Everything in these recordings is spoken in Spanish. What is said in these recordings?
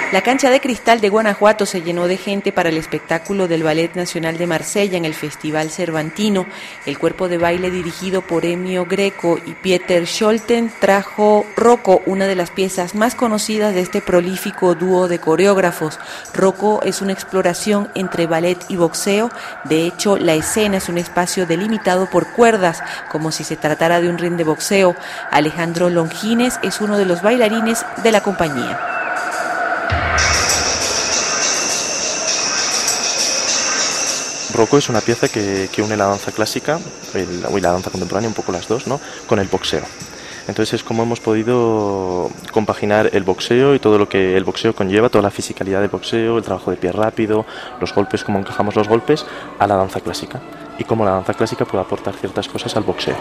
La cancha de cristal de Guanajuato se llenó de gente para el espectáculo del Ballet Nacional de Marsella en el Festival Cervantino. El cuerpo de baile dirigido por Ennio Greco y Pieter Scholten trajo Rocco, una de las piezas más conocidas de este prolífico dúo de coreógrafos. Rocco es una exploración entre ballet y boxeo. De hecho, la escena es un espacio delimitado por cuerdas, como si se tratara de un ring de boxeo. Alejandro Longines es uno de los bailarines de la compañía. Rocco es una pieza que une la danza clásica y la danza contemporánea, un poco las dos, ¿no?, con el boxeo. Entonces es como hemos podido compaginar el boxeo y todo lo que el boxeo conlleva, toda la fisicalidad del boxeo, el trabajo de pie rápido, los golpes, cómo encajamos los golpes, a la danza clásica. Y cómo la danza clásica puede aportar ciertas cosas al boxeo.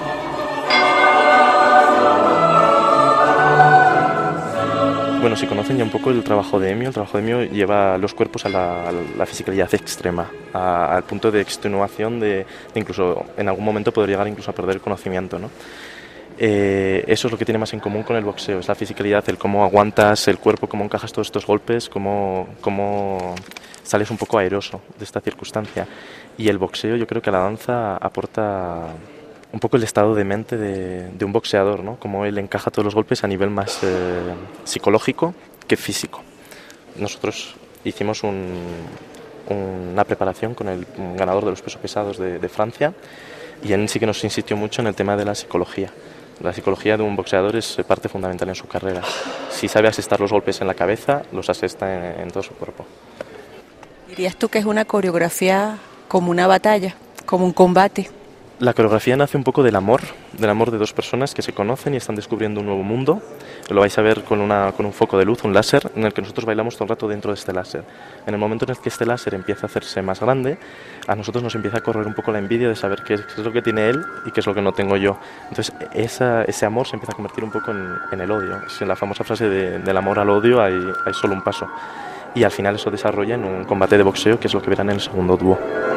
Bueno, si conocen ya un poco el trabajo de Ennio lleva los cuerpos a la fisicalidad extrema, al punto de extenuación de incluso en algún momento poder llegar incluso a perder el conocimiento, ¿no? Eso es lo que tiene más en común con el boxeo, es la fisicalidad, el cómo aguantas el cuerpo, cómo encajas todos estos golpes, cómo sales un poco airoso de esta circunstancia. Y el boxeo, yo creo que a la danza aporta un poco el estado de mente de un boxeador, ¿no? Como él encaja todos los golpes a nivel más psicológico que físico. Nosotros hicimos una preparación con el ganador de los pesos pesados de Francia, y él sí que nos insistió mucho en el tema de la psicología. La psicología de un boxeador es parte fundamental en su carrera. Si sabe asestar los golpes en la cabeza, los asesta en todo su cuerpo. ¿Dirías tú que es una coreografía como una batalla, como un combate? La coreografía nace un poco del amor de dos personas que se conocen y están descubriendo un nuevo mundo. Lo vais a ver con un foco de luz, un láser, en el que nosotros bailamos todo el rato dentro de este láser. En el momento en el que este láser empieza a hacerse más grande, a nosotros nos empieza a correr un poco la envidia de saber qué es lo que tiene él y qué es lo que no tengo yo. Entonces ese amor se empieza a convertir un poco en el odio. Es la famosa frase del amor al odio hay solo un paso. Y al final eso desarrolla en un combate de boxeo, que es lo que verán en el segundo dúo.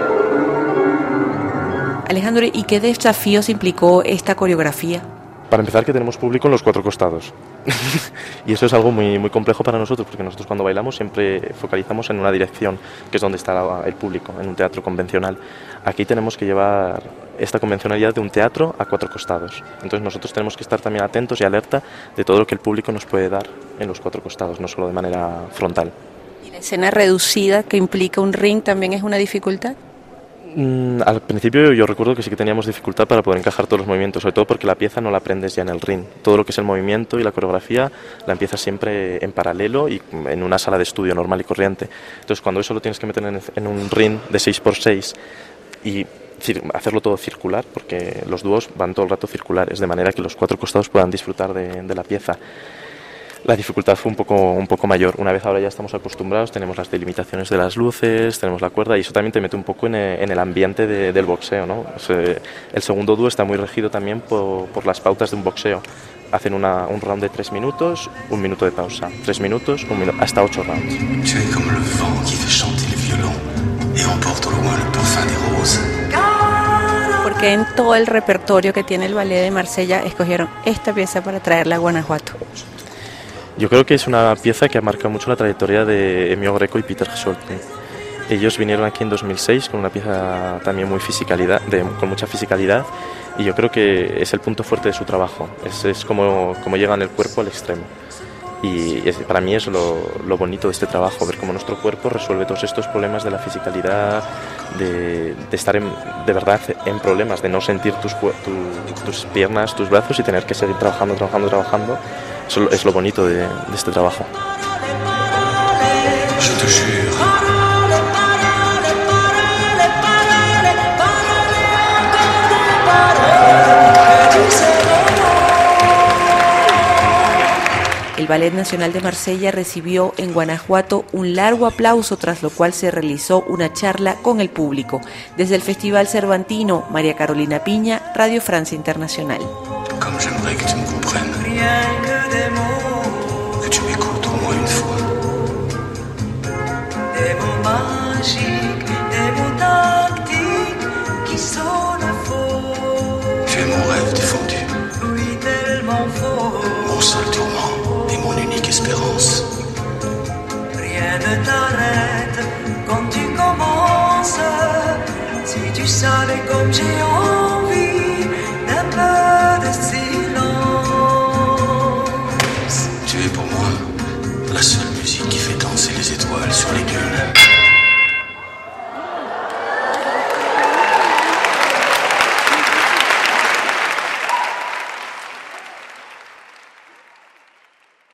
Alejandro, ¿y qué desafíos implicó esta coreografía? Para empezar, que tenemos público en los cuatro costados. Y eso es algo muy, muy complejo para nosotros, porque nosotros cuando bailamos siempre focalizamos en una dirección, que es donde está el público, en un teatro convencional. Aquí tenemos que llevar esta convencionalidad de un teatro a cuatro costados. Entonces nosotros tenemos que estar también atentos y alerta de todo lo que el público nos puede dar en los cuatro costados, no solo de manera frontal. ¿Y la escena reducida que implica un ring también es una dificultad? Al principio yo recuerdo que sí que teníamos dificultad para poder encajar todos los movimientos, sobre todo porque la pieza no la aprendes ya en el ring. Todo lo que es el movimiento y la coreografía la empiezas siempre en paralelo y en una sala de estudio normal y corriente. Entonces cuando eso lo tienes que meter en un ring de 6x6 y hacerlo todo circular, porque los dúos van todo el rato circulares, de manera que los cuatro costados puedan disfrutar de la pieza. La dificultad fue un poco mayor. Una vez ahora ya estamos acostumbrados, tenemos las delimitaciones de las luces, tenemos la cuerda, y eso también te mete un poco en el ambiente del boxeo, ¿no? El segundo dúo está muy regido también por las pautas de un boxeo. Hacen un round de 3 minutos, 1 minuto de pausa, 3 minutos, 1 minuto, hasta 8 rounds. ¿Por qué en todo el repertorio que tiene el Ballet de Marsella escogieron esta pieza para traerla a Guanajuato? Yo creo que es una pieza que ha marcado mucho la trayectoria de Ennio Greco y Pieter Scholten. Ellos vinieron aquí en 2006 con una pieza también con mucha fisicalidad, y yo creo que es el punto fuerte de su trabajo. Es como llegan el cuerpo al extremo. Y para mí es lo bonito de este trabajo, ver cómo nuestro cuerpo resuelve todos estos problemas de la fisicalidad, de estar de verdad en problemas, de no sentir tus piernas, tus brazos, y tener que seguir trabajando. Eso es lo bonito de este trabajo. El Ballet Nacional de Marsella recibió en Guanajuato un largo aplauso, tras lo cual se realizó una charla con el público. Desde el Festival Cervantino, María Carolina Piña, Radio Francia Internacional. Mon seul tourment et mon unique espérance. tu savais comme j'ai